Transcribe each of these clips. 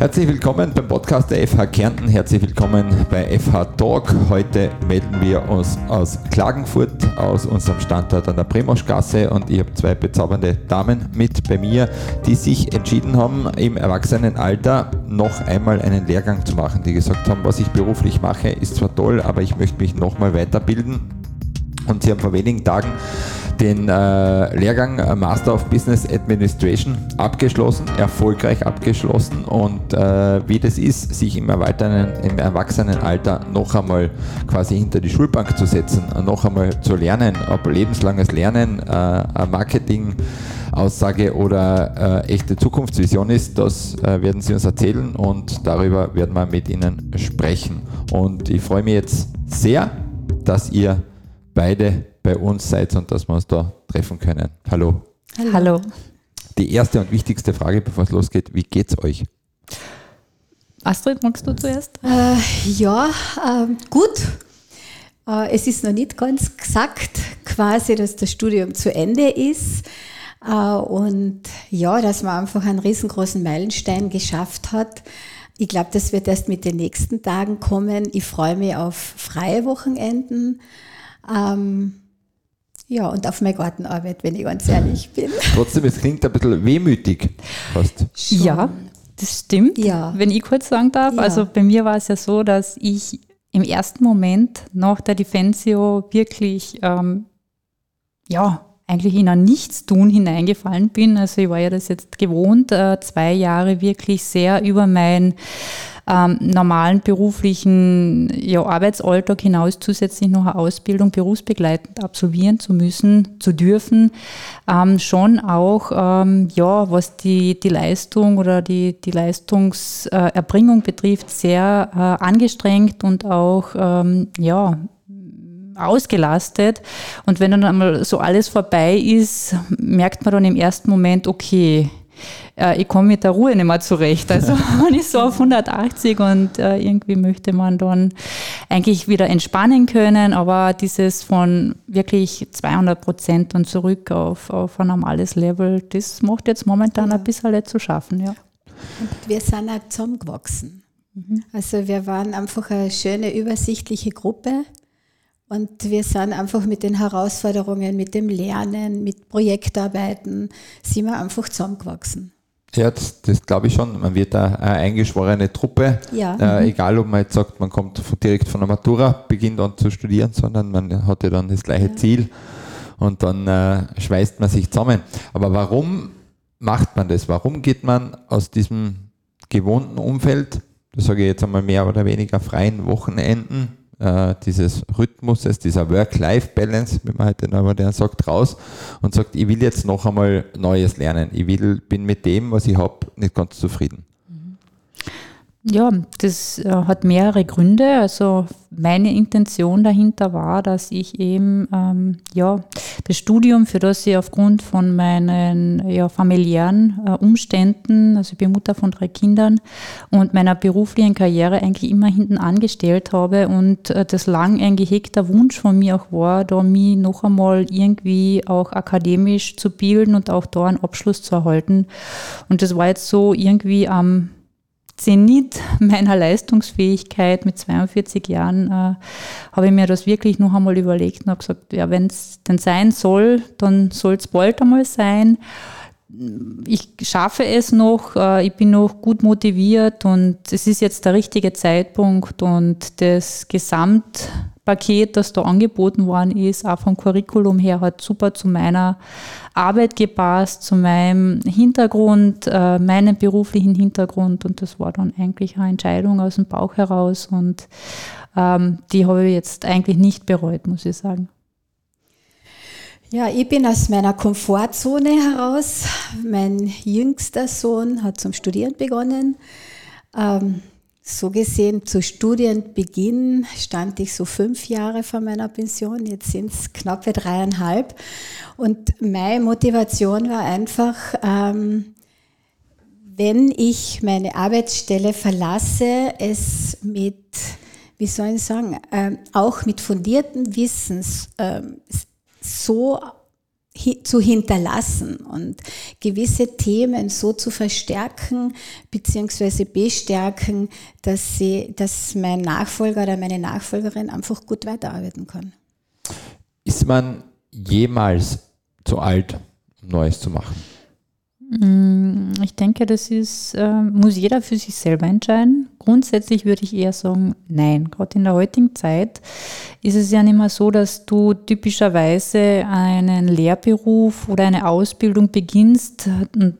Herzlich willkommen beim Podcast der FH Kärnten. Herzlich willkommen bei FH Talk. Heute melden wir uns aus Klagenfurt, aus unserem Standort an der Primoschgasse, und ich habe zwei bezaubernde Damen mit bei mir, die sich entschieden haben, im Erwachsenenalter noch einmal einen Lehrgang zu machen, die gesagt haben, was ich beruflich mache, ist zwar toll, aber ich möchte mich nochmal weiterbilden. Und sie haben vor wenigen Tagen den Lehrgang Master of Business Administration abgeschlossen, erfolgreich abgeschlossen, und wie das ist, sich im Erwachsenenalter noch einmal quasi hinter die Schulbank zu setzen, noch einmal zu lernen, ob lebenslanges Lernen Marketing-Aussage oder echte Zukunftsvision ist, das werden sie uns erzählen, und darüber werden wir mit ihnen sprechen. Und ich freue mich jetzt sehr, dass ihr beide bei uns seid und dass wir uns da treffen können. Hallo. Hallo. Die erste und wichtigste Frage, bevor es losgeht: Wie geht's euch? Astrid, magst du zuerst? Gut. Es ist noch nicht ganz gesagt, quasi, dass das Studium zu Ende ist. Und ja, dass man einfach einen riesengroßen Meilenstein geschafft hat. Ich glaube, das wird erst mit den nächsten Tagen kommen. Ich freue mich auf freie Wochenenden. Und auf meine Gartenarbeit, wenn ich ganz ehrlich bin. Trotzdem, es klingt ein bisschen wehmütig fast. Ja, das stimmt. Ja. Wenn ich kurz sagen darf, Ja. Also bei mir war es ja so, dass ich im ersten Moment nach der Defensio wirklich, eigentlich in ein Nichtstun hineingefallen bin. Also ich war ja das jetzt gewohnt, 2 Jahre wirklich sehr über mein normalen beruflichen Arbeitsalltag hinaus zusätzlich noch eine Ausbildung berufsbegleitend absolvieren zu müssen, zu dürfen. Schon auch, was die Leistung oder die Leistungserbringung betrifft, sehr angestrengt und auch, ausgelastet. Und wenn dann einmal so alles vorbei ist, merkt man dann im ersten Moment, okay, ich komme mit der Ruhe nicht mehr zurecht. Also man ist so auf 180 und irgendwie möchte man dann eigentlich wieder entspannen können, aber dieses von wirklich 200% und zurück auf ein normales Level, das macht jetzt momentan ein bisschen zu schaffen. Ja. Und wir sind auch zusammengewachsen. Also wir waren einfach eine schöne, übersichtliche Gruppe. Und wir sind einfach mit den Herausforderungen, mit dem Lernen, mit Projektarbeiten, sind wir einfach zusammengewachsen. Ja, das glaube ich schon. Man wird da eine eingeschworene Truppe. Ja. Egal, ob man jetzt sagt, man kommt direkt von der Matura, beginnt an zu studieren, sondern man hat ja dann das gleiche Ziel, und dann schweißt man sich zusammen. Aber warum macht man das? Warum geht man aus diesem gewohnten Umfeld, das sage ich jetzt einmal mehr oder weniger freien Wochenenden, dieses Rhythmuses, dieser Work-Life-Balance, wie man heute modern sagt, raus und sagt, ich will jetzt noch einmal Neues lernen. Bin mit dem, was ich habe, nicht ganz zufrieden. Ja, das hat mehrere Gründe. Also meine Intention dahinter war, dass ich eben das Studium, für das ich aufgrund von meinen familiären Umständen, also ich bin Mutter von 3 Kindern, und meiner beruflichen Karriere eigentlich immer hinten angestellt habe, und das lang ein gehegter Wunsch von mir auch war, da mich noch einmal irgendwie auch akademisch zu bilden und auch da einen Abschluss zu erhalten. Und das war jetzt so irgendwie am Zenit meiner Leistungsfähigkeit mit 42 Jahren, habe ich mir das wirklich noch einmal überlegt und habe gesagt, ja, wenn es denn sein soll, dann soll es bald einmal sein. Ich schaffe es noch, ich bin noch gut motiviert, und es ist jetzt der richtige Zeitpunkt, und das Gesamtpaket, das da angeboten worden ist, auch vom Curriculum her, hat super zu meiner Arbeit gepasst, zu meinem Hintergrund, meinem beruflichen Hintergrund, und das war dann eigentlich eine Entscheidung aus dem Bauch heraus, und die habe ich jetzt eigentlich nicht bereut, muss ich sagen. Ja, ich bin aus meiner Komfortzone heraus. Mein jüngster Sohn hat zum Studieren begonnen. So gesehen, zu Studienbeginn stand ich so 5 Jahre vor meiner Pension, jetzt sind es knappe 3,5. Und meine Motivation war einfach, wenn ich meine Arbeitsstelle verlasse, es mit, auch mit fundiertem Wissen so zu hinterlassen und gewisse Themen so zu verstärken bzw. bestärken, dass mein Nachfolger oder meine Nachfolgerin einfach gut weiterarbeiten kann. Ist man jemals zu alt, um Neues zu machen? Ich denke, das muss jeder für sich selber entscheiden. Grundsätzlich würde ich eher sagen, nein. Gerade in der heutigen Zeit ist es ja nicht mehr so, dass du typischerweise einen Lehrberuf oder eine Ausbildung beginnst und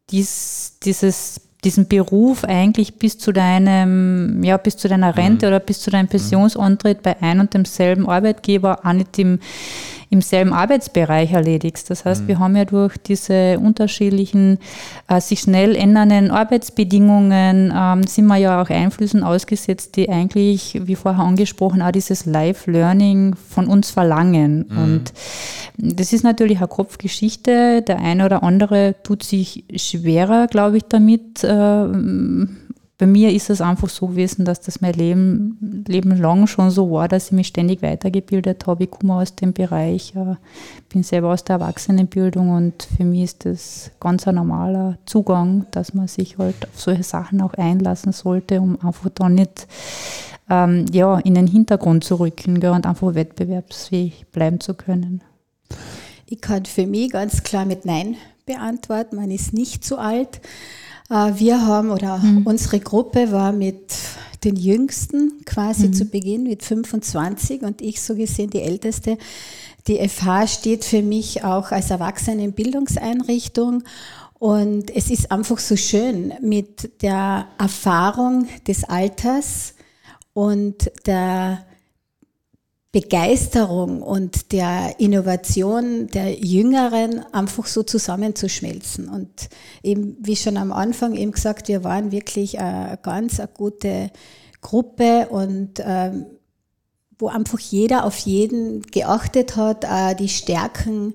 diesen Beruf eigentlich bis zu deiner Rente oder bis zu deinem Pensionsantritt bei ein und demselben Arbeitgeber auch nicht im selben Arbeitsbereich erledigst. Das heißt, wir haben ja durch diese unterschiedlichen, sich schnell ändernden Arbeitsbedingungen, sind wir ja auch Einflüssen ausgesetzt, die eigentlich, wie vorher angesprochen, auch dieses Live-Learning von uns verlangen. Und das ist natürlich eine Kopfgeschichte. Der eine oder andere tut sich schwerer, glaube ich, damit. Bei mir ist es einfach so gewesen, dass das mein Leben lang schon so war, dass ich mich ständig weitergebildet habe. Ich komme aus dem Bereich, bin selber aus der Erwachsenenbildung und für mich ist das ganz ein normaler Zugang, dass man sich halt auf solche Sachen auch einlassen sollte, um einfach dann nicht in den Hintergrund zu rücken und einfach wettbewerbsfähig bleiben zu können. Ich kann für mich ganz klar mit Nein beantworten, man ist nicht zu alt. Wir haben, unsere Gruppe war mit den Jüngsten quasi zu Beginn mit 25 und ich so gesehen die Älteste. Die FH steht für mich auch als Erwachsenenbildungseinrichtung und es ist einfach so schön mit der Erfahrung des Alters und der Begeisterung und der Innovation der Jüngeren einfach so zusammenzuschmelzen. Und eben, wie schon am Anfang eben gesagt, wir waren wirklich eine gute Gruppe und wo einfach jeder auf jeden geachtet hat, die Stärken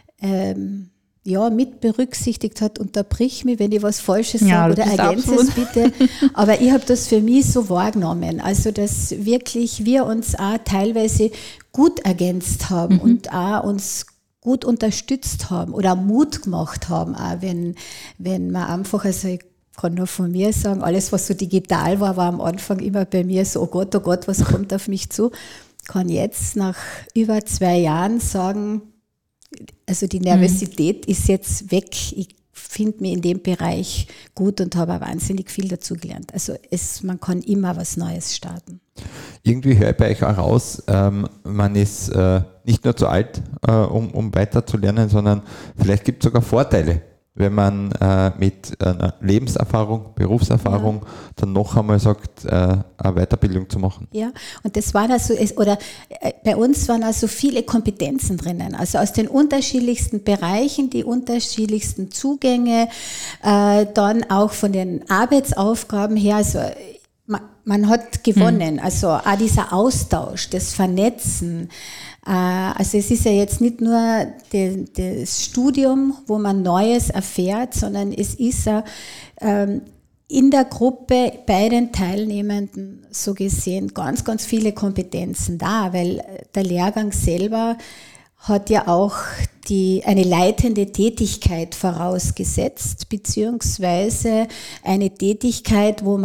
mit berücksichtigt hat. Unterbrich mich, wenn ich was Falsches sage oder ergänze es bitte. Aber ich habe das für mich so wahrgenommen. Also, dass wirklich wir uns auch teilweise gut ergänzt haben und auch uns gut unterstützt haben oder Mut gemacht haben, auch wenn man einfach, also ich kann nur von mir sagen, alles was so digital war am Anfang immer bei mir so, oh Gott, was kommt auf mich zu? Kann jetzt nach über 2 Jahren sagen, also die Nervosität ist jetzt weg. Ich finde mich in dem Bereich gut und habe auch wahnsinnig viel dazu gelernt. Also man kann immer was Neues starten. Irgendwie höre ich bei euch auch raus, man ist nicht nur zu alt, um weiter zu lernen, sondern vielleicht gibt es sogar Vorteile, wenn man mit einer Lebenserfahrung, Berufserfahrung dann noch einmal sagt, eine Weiterbildung zu machen. Ja, und das war also, bei uns waren also viele Kompetenzen drinnen, also aus den unterschiedlichsten Bereichen, die unterschiedlichsten Zugänge, dann auch von den Arbeitsaufgaben her, also man hat gewonnen, also auch dieser Austausch, das Vernetzen. Also es ist ja jetzt nicht nur das Studium, wo man Neues erfährt, sondern es ist ja in der Gruppe bei den Teilnehmenden so gesehen ganz, ganz viele Kompetenzen da, weil der Lehrgang selber hat ja auch eine leitende Tätigkeit vorausgesetzt, beziehungsweise eine Tätigkeit, wo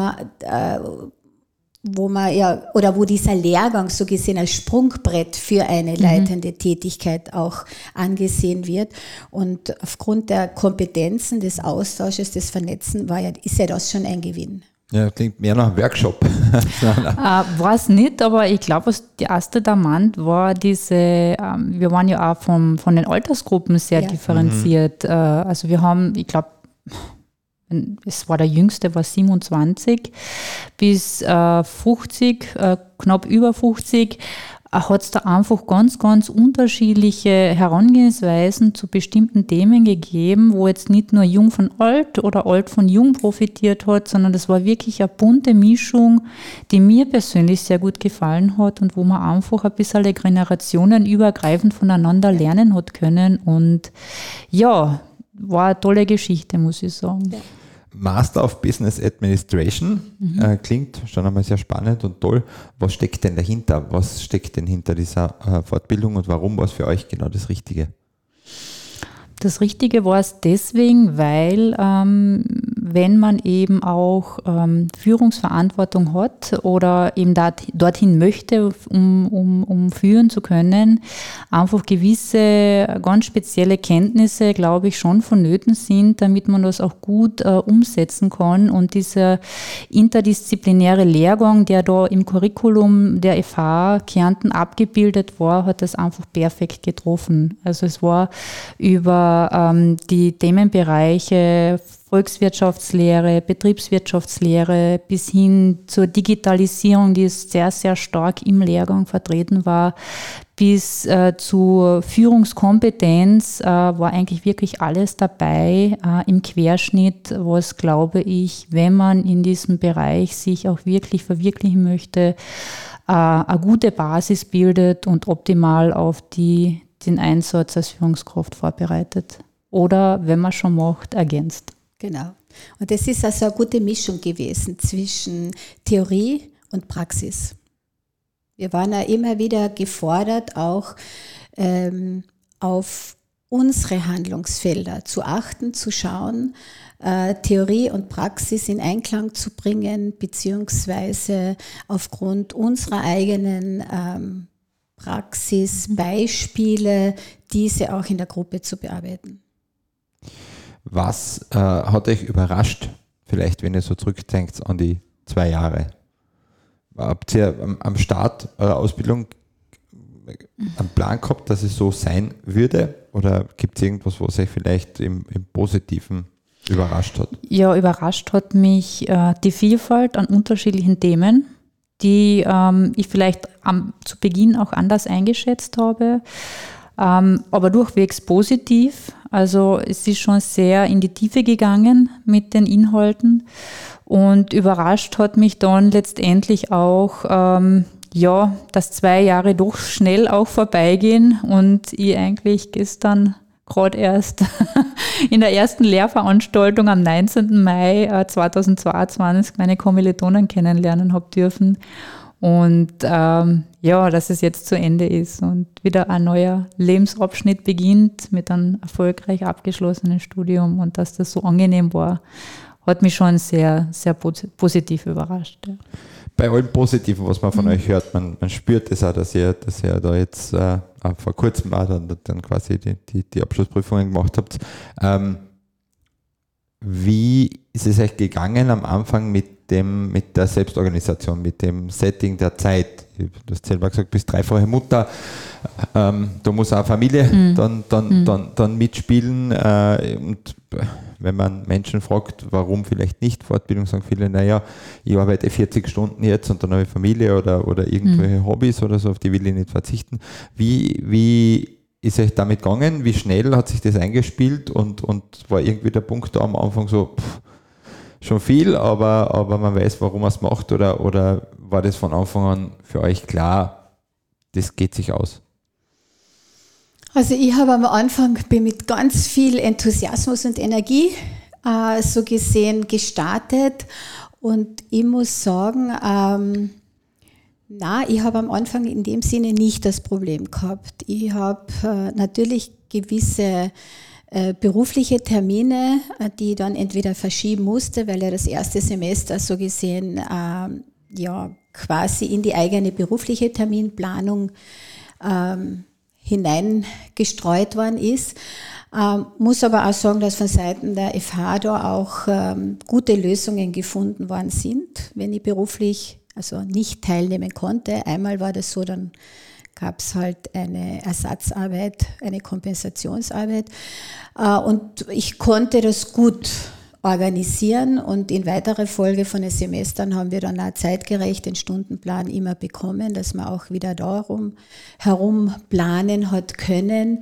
dieser Lehrgang so gesehen als Sprungbrett für eine leitende Tätigkeit auch angesehen wird. Und aufgrund der Kompetenzen, des Austausches, des Vernetzen ist ja das schon ein Gewinn. Ja, klingt mehr nach einem Workshop. War es nicht, aber ich glaube, was die erste Damant war wir waren ja auch von den Altersgruppen sehr differenziert. Also wir haben, ich glaube, es war der Jüngste, war 27, bis 50, knapp über 50, hat es da einfach ganz, ganz unterschiedliche Herangehensweisen zu bestimmten Themen gegeben, wo jetzt nicht nur Jung von Alt oder Alt von Jung profitiert hat, sondern das war wirklich eine bunte Mischung, die mir persönlich sehr gut gefallen hat und wo man einfach ein bisschen generationenübergreifend voneinander lernen hat können. Und ja, war eine tolle Geschichte, muss ich sagen. Ja. Master of Business Administration klingt schon einmal sehr spannend und toll. Was steckt denn dahinter? Was steckt denn hinter dieser Fortbildung und warum war es für euch genau das Richtige? Das Richtige war es deswegen, weil wenn man eben auch Führungsverantwortung hat oder eben dorthin möchte, um führen zu können, einfach gewisse ganz spezielle Kenntnisse, glaube ich, schon vonnöten sind, damit man das auch gut umsetzen kann. Und dieser interdisziplinäre Lehrgang, der da im Curriculum der FH Kärnten abgebildet war, hat das einfach perfekt getroffen. Also es war über die Themenbereiche Volkswirtschaftslehre, Betriebswirtschaftslehre bis hin zur Digitalisierung, die sehr, sehr stark im Lehrgang vertreten war, bis zur Führungskompetenz war eigentlich wirklich alles dabei im Querschnitt, was, glaube ich, wenn man in diesem Bereich sich auch wirklich verwirklichen möchte, eine gute Basis bildet und optimal auf den Einsatz als Führungskraft vorbereitet. Oder, wenn man schon macht, ergänzt. Genau. Und das ist also eine gute Mischung gewesen zwischen Theorie und Praxis. Wir waren ja immer wieder gefordert, auch auf unsere Handlungsfelder zu achten, zu schauen, Theorie und Praxis in Einklang zu bringen, beziehungsweise aufgrund unserer eigenen Praxisbeispiele diese auch in der Gruppe zu bearbeiten. Was hat euch überrascht, vielleicht wenn ihr so zurückdenkt an die 2 Jahre? Habt ihr am Start eurer Ausbildung einen Plan gehabt, dass es so sein würde? Oder gibt es irgendwas, was euch vielleicht im Positiven überrascht hat? Ja, überrascht hat mich die Vielfalt an unterschiedlichen Themen, die ich vielleicht zu Beginn auch anders eingeschätzt habe, aber durchwegs positiv. Also es ist schon sehr in die Tiefe gegangen mit den Inhalten und überrascht hat mich dann letztendlich auch, dass 2 Jahre doch schnell auch vorbeigehen und ich eigentlich gestern gerade erst in der ersten Lehrveranstaltung am 19. Mai 2022 meine Kommilitonen kennenlernen habe dürfen. Und dass es jetzt zu Ende ist und wieder ein neuer Lebensabschnitt beginnt mit einem erfolgreich abgeschlossenen Studium und dass das so angenehm war, hat mich schon sehr, sehr positiv überrascht. Ja. Bei allem Positiven, was man von euch hört, man spürt es auch, dass ihr da jetzt vor kurzem auch dann quasi die Abschlussprüfungen gemacht habt. Wie ist es euch gegangen am Anfang mit der Selbstorganisation, mit dem Setting der Zeit? Du hast selber gesagt, du bist 3-fache Mutter, da muss auch Familie dann mitspielen. Und wenn man Menschen fragt, warum vielleicht nicht Fortbildung, sagen viele, naja, ich arbeite 40 Stunden jetzt und dann habe ich Familie oder irgendwelche Hobbys oder so, auf die will ich nicht verzichten. Wie ist euch damit gegangen? Wie schnell hat sich das eingespielt und war irgendwie der Punkt da am Anfang so, schon viel, aber man weiß, warum man es macht, oder war das von Anfang an für euch klar, das geht sich aus? Also ich habe am Anfang mit ganz viel Enthusiasmus und Energie so gesehen gestartet und ich muss sagen, ich habe am Anfang in dem Sinne nicht das Problem gehabt. Ich habe natürlich gewisse berufliche Termine, die ich dann entweder verschieben musste, weil ja das erste Semester so gesehen quasi in die eigene berufliche Terminplanung hineingestreut worden ist. Muss aber auch sagen, dass von Seiten der FH da auch gute Lösungen gefunden worden sind, wenn ich beruflich nicht teilnehmen konnte. Einmal war das so, dann gab es halt eine Ersatzarbeit, eine Kompensationsarbeit und ich konnte das gut organisieren und in weiterer Folge von den Semestern haben wir dann auch zeitgerecht den Stundenplan immer bekommen, dass man auch wieder darum herum planen hat können.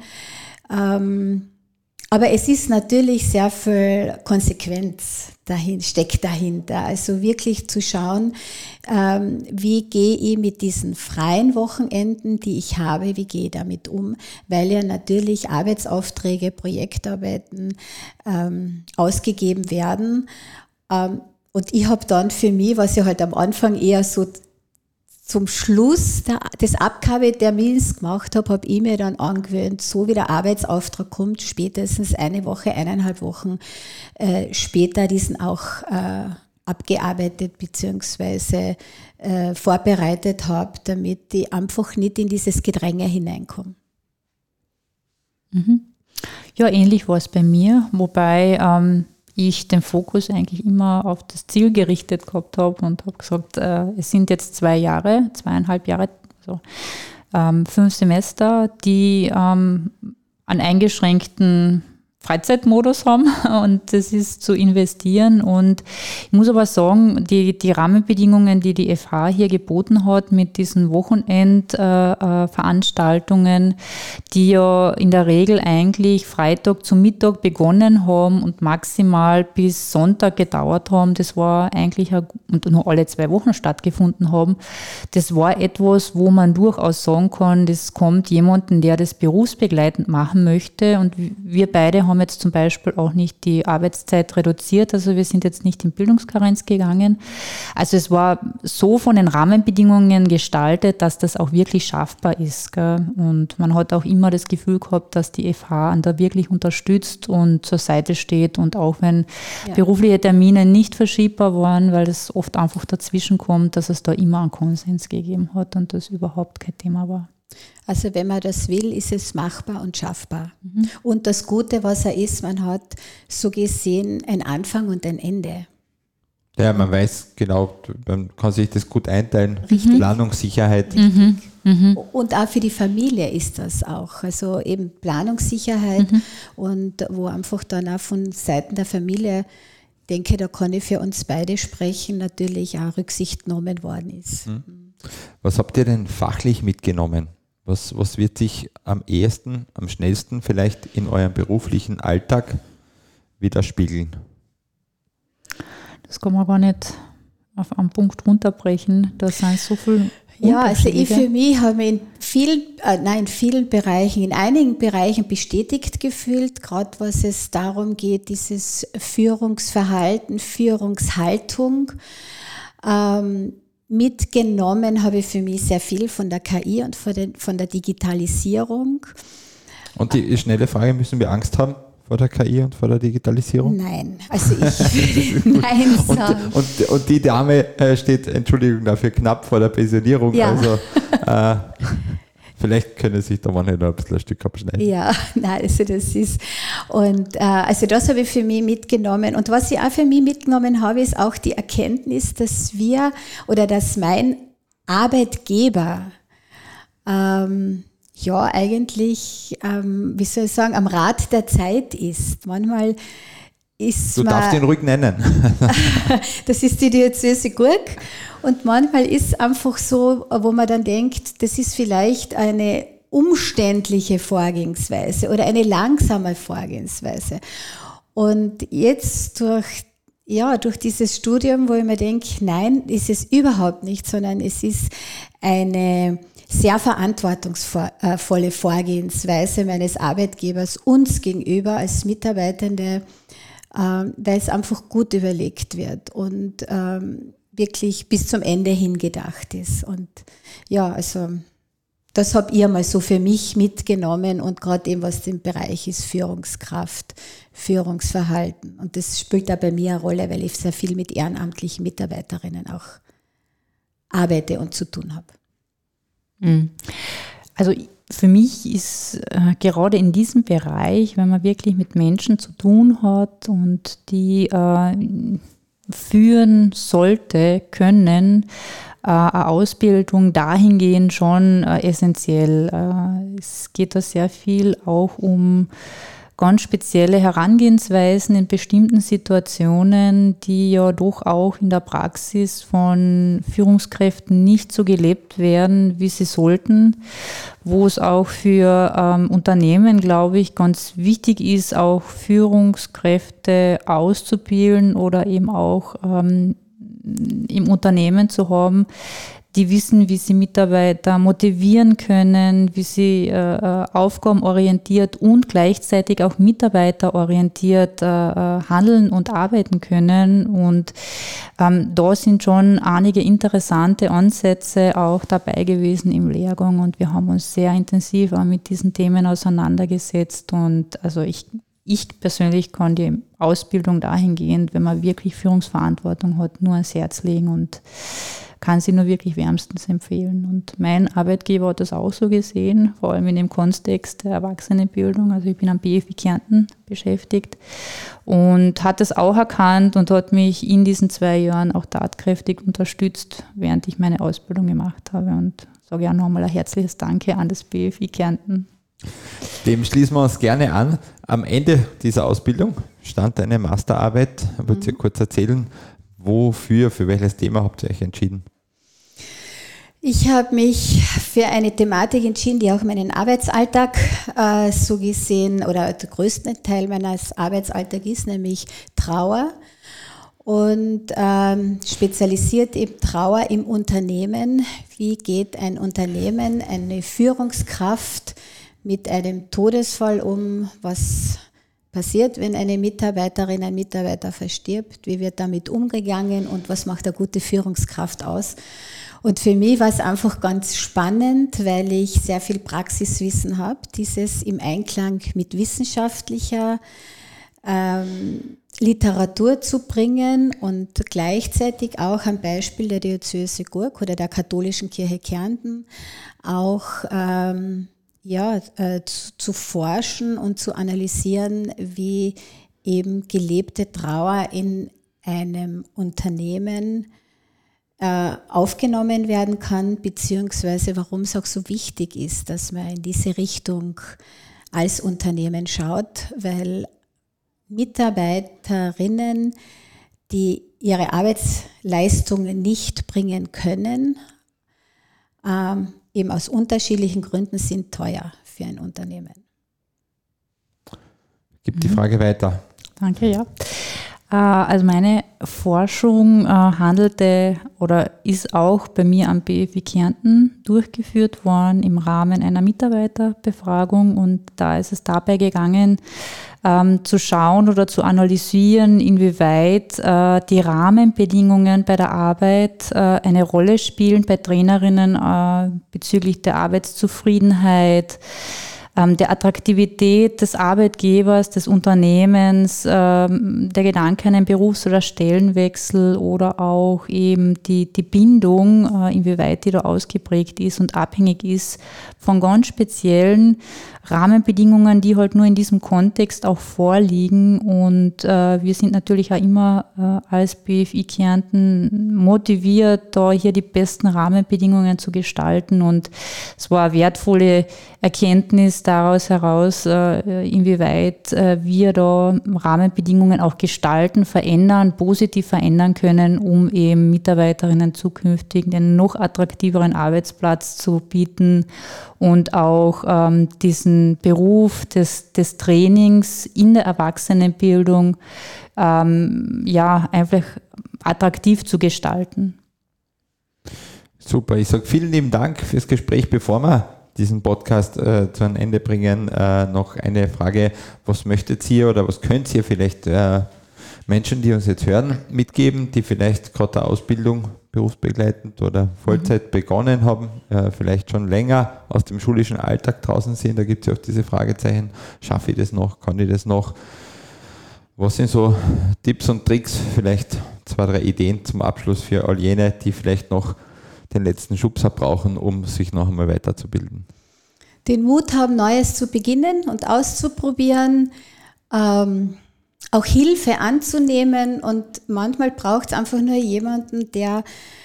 Aber es ist natürlich sehr viel Konsequenz steckt dahinter. Also wirklich zu schauen, wie gehe ich mit diesen freien Wochenenden, die ich habe, wie gehe ich damit um? Weil ja natürlich Arbeitsaufträge, Projektarbeiten ausgegeben werden. Und ich habe dann für mich, was ja halt am Anfang eher so zum Schluss des Abgabetermins gemacht habe ich mir dann angewöhnt, so wie der Arbeitsauftrag kommt, spätestens 1 Woche, 1,5 Wochen später diesen auch abgearbeitet bzw. vorbereitet habe, damit ich einfach nicht in dieses Gedränge hineinkomme. Ja, ähnlich war es bei mir, wobei ich den Fokus eigentlich immer auf das Ziel gerichtet gehabt habe und habe gesagt, es sind jetzt 2,5 Jahre, also 5 Semester, die einen eingeschränkten Freizeitmodus haben und das ist zu investieren. Und ich muss aber sagen, die Rahmenbedingungen, die die FH hier geboten hat mit diesen Wochenendveranstaltungen, die ja in der Regel eigentlich Freitag zum Mittag begonnen haben und maximal bis Sonntag gedauert haben, das war eigentlich und nur alle 2 Wochen stattgefunden haben, das war etwas, wo man durchaus sagen kann, das kommt jemanden, der das berufsbegleitend machen möchte, und wir beide haben jetzt zum Beispiel auch nicht die Arbeitszeit reduziert, also wir sind jetzt nicht in Bildungskarenz gegangen. Also es war so von den Rahmenbedingungen gestaltet, dass das auch wirklich schaffbar ist, gell? Und man hat auch immer das Gefühl gehabt, dass die FH da wirklich unterstützt und zur Seite steht, und auch wenn berufliche Termine nicht verschiebbar waren, weil das oft einfach dazwischen kommt, dass es da immer einen Konsens gegeben hat und das überhaupt kein Thema war. Also wenn man das will, ist es machbar und schaffbar. Und das Gute, was er ist, man hat so gesehen einen Anfang und ein Ende. Ja, man weiß genau, man kann sich das gut einteilen. Planungssicherheit. Und auch für die Familie ist das auch. Also eben Planungssicherheit und wo einfach dann auch von Seiten der Familie, denke, da kann ich für uns beide sprechen, natürlich auch Rücksicht genommen worden ist. Was habt ihr denn fachlich mitgenommen? Was wird sich am ehesten, am schnellsten vielleicht in eurem beruflichen Alltag widerspiegeln? Das kann man gar nicht auf einen Punkt runterbrechen. Da sind so viele Ja, also ich für mich habe mich in vielen Bereichen, in einigen Bereichen bestätigt gefühlt, gerade was es darum geht, dieses Führungsverhalten, Führungshaltung. Mitgenommen habe ich für mich sehr viel von der KI und von der Digitalisierung. Und die schnelle Frage, müssen wir Angst haben vor der KI und vor der Digitalisierung? Nein, also ich würde Nein sagen. Und die Dame steht, Entschuldigung dafür, knapp vor der Pensionierung. Ja. Also vielleicht können sich da manche noch ein bisschen ein Stück abschneiden. Ja, nein, also das ist, und also das habe ich für mich mitgenommen. Und was ich auch für mich mitgenommen habe, ist auch die Erkenntnis, dass dass mein Arbeitgeber eigentlich, wie soll ich sagen, am Rad der Zeit ist. Manchmal ist Du darfst ihn ruhig nennen. Das ist die Diözese Gurk. Und manchmal ist einfach so, wo man dann denkt, das ist vielleicht eine umständliche Vorgehensweise oder eine langsame Vorgehensweise. Und jetzt durch dieses Studium, wo ich mir denke, nein, ist es überhaupt nicht, sondern es ist eine sehr verantwortungsvolle Vorgehensweise meines Arbeitgebers uns gegenüber als Mitarbeitende, weil es einfach gut überlegt wird und wirklich bis zum Ende hin gedacht ist. Und ja, also das habe ich mal so für mich mitgenommen und gerade eben, was im Bereich ist, Führungskraft, Führungsverhalten. Und das spielt auch bei mir eine Rolle, weil ich sehr viel mit ehrenamtlichen Mitarbeiterinnen auch arbeite und zu tun habe. Also für mich ist gerade in diesem Bereich, wenn man wirklich mit Menschen zu tun hat und die führen sollte, können, eine Ausbildung dahingehend schon essentiell. Es geht da sehr viel auch um ganz spezielle Herangehensweisen in bestimmten Situationen, die ja doch auch in der Praxis von Führungskräften nicht so gelebt werden, wie sie sollten, wo es auch für Unternehmen, glaube ich, ganz wichtig ist, auch Führungskräfte auszubilden oder eben auch im Unternehmen zu haben, die wissen, wie sie Mitarbeiter motivieren können, wie sie aufgabenorientiert und gleichzeitig auch mitarbeiterorientiert handeln und arbeiten können. Und da sind schon einige interessante Ansätze auch dabei gewesen im Lehrgang und wir haben uns sehr intensiv auch mit diesen Themen auseinandergesetzt. Und also ich persönlich kann die Ausbildung dahingehend, wenn man wirklich Führungsverantwortung hat, nur ans Herz legen und kann sie nur wirklich wärmstens empfehlen. Und mein Arbeitgeber hat das auch so gesehen, vor allem in dem Kontext der Erwachsenenbildung. Also ich bin am BFI Kärnten beschäftigt und hat das auch erkannt und hat mich in diesen 2 Jahren auch tatkräftig unterstützt, während ich meine Ausbildung gemacht habe. Und sage ja nochmal ein herzliches Danke an das BFI Kärnten. Dem schließen wir uns gerne an. Am Ende dieser Ausbildung stand eine Masterarbeit. Würdet ihr kurz erzählen, für welches Thema habt ihr euch entschieden? Ich habe mich für eine Thematik entschieden, die auch meinen Arbeitsalltag so gesehen oder der größte Teil meines Arbeitsalltags ist, nämlich Trauer. Und spezialisiert eben Trauer im Unternehmen. Wie geht ein Unternehmen, eine Führungskraft mit einem Todesfall um? Was passiert, wenn eine Mitarbeiterin, ein Mitarbeiter verstirbt? Wie wird damit umgegangen und was macht eine gute Führungskraft aus? Und für mich war es einfach ganz spannend, weil ich sehr viel Praxiswissen habe, dieses im Einklang mit wissenschaftlicher Literatur zu bringen und gleichzeitig auch am Beispiel der Diözese Gurk oder der Katholischen Kirche Kärnten auch zu forschen und zu analysieren, wie eben gelebte Trauer in einem Unternehmen aufgenommen werden kann, beziehungsweise warum es auch so wichtig ist, dass man in diese Richtung als Unternehmen schaut, weil Mitarbeiterinnen, die ihre Arbeitsleistungen nicht bringen können, eben aus unterschiedlichen Gründen sind teuer für ein Unternehmen. Gib die Frage weiter. Danke, ja. Also meine Forschung handelte oder ist auch bei mir am BFI Kärnten durchgeführt worden im Rahmen einer Mitarbeiterbefragung und da ist es dabei gegangen, zu schauen oder zu analysieren, inwieweit die Rahmenbedingungen bei der Arbeit eine Rolle spielen bei Trainerinnen bezüglich der Arbeitszufriedenheit, der Attraktivität des Arbeitgebers, des Unternehmens, der Gedanke an einen Berufs- oder Stellenwechsel oder auch eben die Bindung, inwieweit die da ausgeprägt ist und abhängig ist von ganz speziellen Rahmenbedingungen, die halt nur in diesem Kontext auch vorliegen. Und wir sind natürlich auch immer als BFI Kärnten motiviert, da hier die besten Rahmenbedingungen zu gestalten. Und es war eine wertvolle Erkenntnis daraus heraus, inwieweit wir da Rahmenbedingungen auch gestalten, verändern, positiv verändern können, um eben Mitarbeiterinnen zukünftig einen noch attraktiveren Arbeitsplatz zu bieten und auch diesen Beruf des Trainings in der Erwachsenenbildung einfach attraktiv zu gestalten. Super, ich sage vielen lieben Dank fürs Gespräch. Bevor wir diesen Podcast zu einem Ende bringen, noch eine Frage. Was möchtet ihr oder was könnt ihr vielleicht Menschen, die uns jetzt hören, mitgeben, die vielleicht gerade eine Ausbildung berufsbegleitend oder Vollzeit begonnen haben, vielleicht schon länger aus dem schulischen Alltag draußen sind? Da gibt es ja auch diese Fragezeichen, schaffe ich das noch, kann ich das noch? Was sind so Tipps und Tricks, vielleicht 2, 3 Ideen zum Abschluss für all jene, die vielleicht noch den letzten Schubser brauchen, um sich noch einmal weiterzubilden? Den Mut haben, Neues zu beginnen und auszuprobieren, auch Hilfe anzunehmen und manchmal braucht es einfach nur jemanden, der,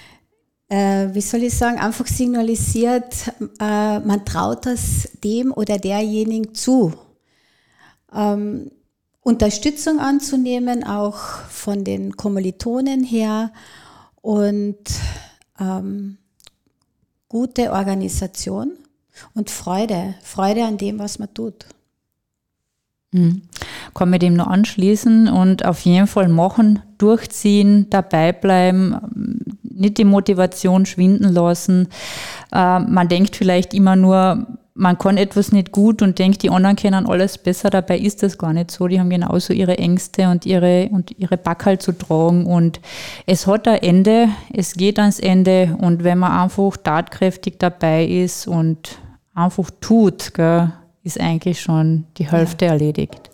einfach signalisiert, man traut das dem oder derjenigen zu. Unterstützung anzunehmen, auch von den Kommilitonen her und gute Organisation und Freude an dem, was man tut. Kann mir dem nur anschließen und auf jeden Fall machen, durchziehen, dabei bleiben, nicht die Motivation schwinden lassen. Man denkt vielleicht immer nur, man kann etwas nicht gut und denkt, die anderen können alles besser. Dabei ist das gar nicht so. Die haben genauso ihre Ängste und ihre Backerl zu tragen. Und es hat ein Ende, es geht ans Ende. Und wenn man einfach tatkräftig dabei ist und einfach tut, gell, ist eigentlich schon die Hälfte erledigt.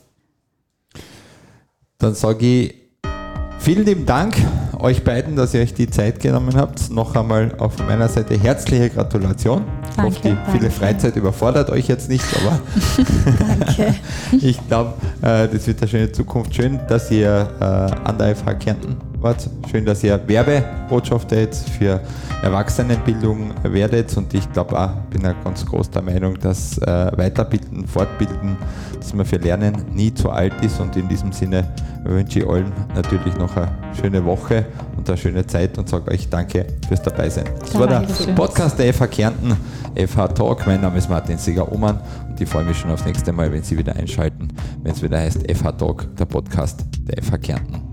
Dann sage ich vielen lieben Dank euch beiden, dass ihr euch die Zeit genommen habt. Noch einmal auf meiner Seite herzliche Gratulation. Ich hoffe, die viele Freizeit überfordert euch jetzt nicht, aber Danke. Ich glaube, das wird eine schöne Zukunft. Schön, dass ihr an der FH Kärnten wart. Schön, dass ihr Werbebotschafter jetzt für Erwachsenenbildung werdet. Und ich glaube auch, bin ja ganz groß der Meinung, dass Weiterbilden, Fortbilden, dass man für Lernen nie zu alt ist. Und in diesem Sinne wünsche ich allen natürlich noch eine schöne Woche und eine schöne Zeit und sage euch danke fürs Dabeisein. Das war der Podcast der FH Kärnten, FH Talk. Mein Name ist Martin Seger-Ohmann und ich freue mich schon aufs nächste Mal, wenn Sie wieder einschalten, wenn es wieder heißt FH Talk, der Podcast der FH Kärnten.